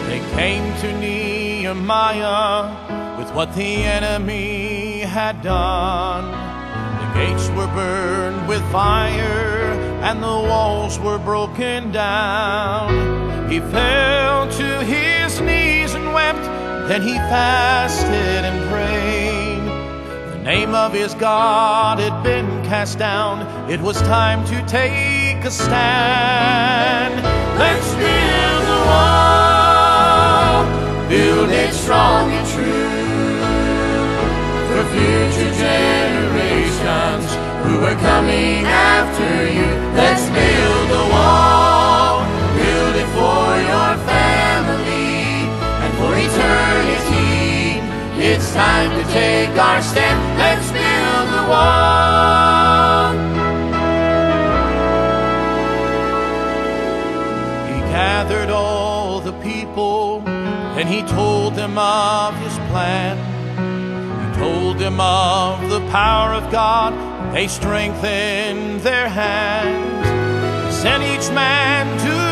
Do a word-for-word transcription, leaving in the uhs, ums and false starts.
They came to Nehemiah with what the enemy had done. The gates were burned with fire and the walls were broken down. He fell to his knees and wept, then he fasted and prayed. The name of his God had been cast down. It was time to take a stand. Let's build the wall, build it strong and true, for future generations who are coming after you. Let's build the wall, build it for your family and for eternity. It's time to take our stand. Let's build the wall. He gathered all the people and he told them of his plan. He told them of the power of God. They strengthened their hands. He sent each man to